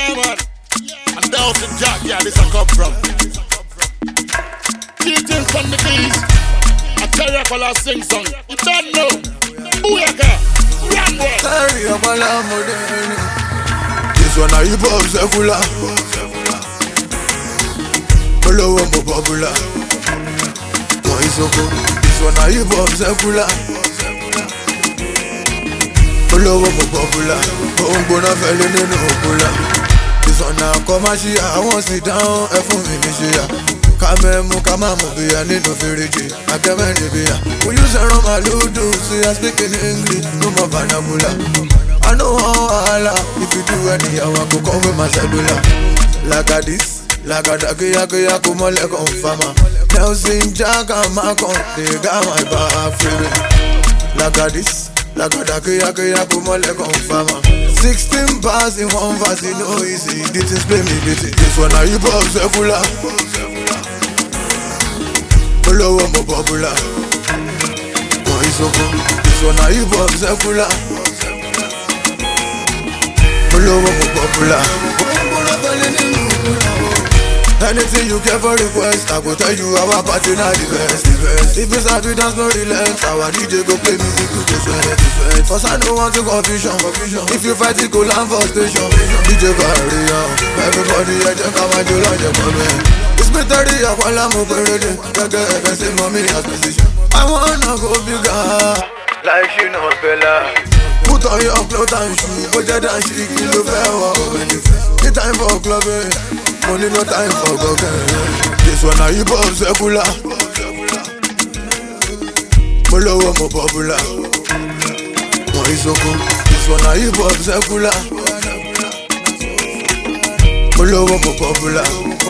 Yeah, man. And down to Jack, yeah, this I come from. Teaching from the bees. I tell you, I sing song. You don't know. Booyaka. Run, boy. Carry up a lamb. This one are hip hop secular. Follow up more popular. One is so cool. This one are hip hop secular. Follow up more popular. Don't go na felling in popular. This one now commercial. I want sit down. F on me share. Come be a need to feel it. I can't be a. We use a Roma Ludo. See I speak in English. No more vernacular. I know how I la. If you do any, I will go come with my cellular. Like a this, like a daki kumole confirma. Nelson Jack and Macon, they got my back feeling. Like a this, like a daki kumole confirma. 16 bars in one verse, you know easy. This is play me bitty. This one are hip hop secular. Follow up more popular. One is so cool. This one are hip hop secular. Follow up more popular. Anything you care for request, I go tell you our party now the best. If it's a we dance no relent, our DJ go play music to go sweat. Cause I don't want to confusion. If you fight it, go land for station. DJ carry on, everybody I just come and do like a comment. It's me 30, I call I'm operating. Get say mommy as position. I wanna go bigger, like she knows Bella. Put on your clothes and shoes, but you dance she kill the fair. It's time for clubbing, money no time for cocaine. This one are hip hop secular. Follow up more popular. One is so cool. This one are hip hop secular. Follow up more popular.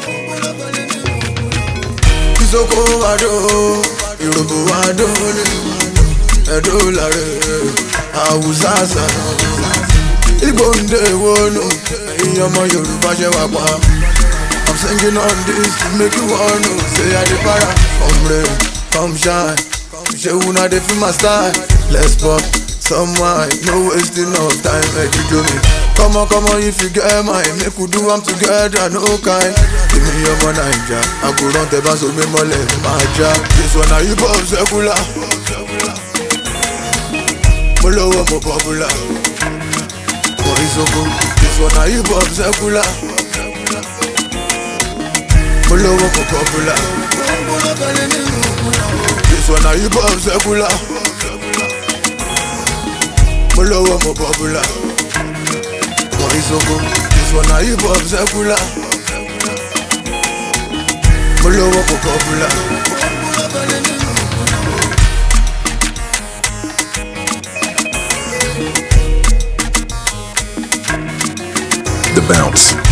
Isoko wado, Yoruba wado, Edo lare, Hausa sana. Igbo nde wonu, Iyamo Yoruba she wa pa. I'm singing on this to make you wanna say I the para. Come rain, come shine. She una dey feel my style. Let's pop some wine, no wasting of time. Make you do me. Come on, if you get mine, make we do them together, no kind. Give me your man, I go run the band so me mole my job. This one are hip hop secular. Follow up more popular. One is so cool. This one are hip hop secular. Follow up more popular. This one are hip hop secular. Follow up more popular. One is so cool. This one are hip hop secular. Follow up more popular. The Bounce.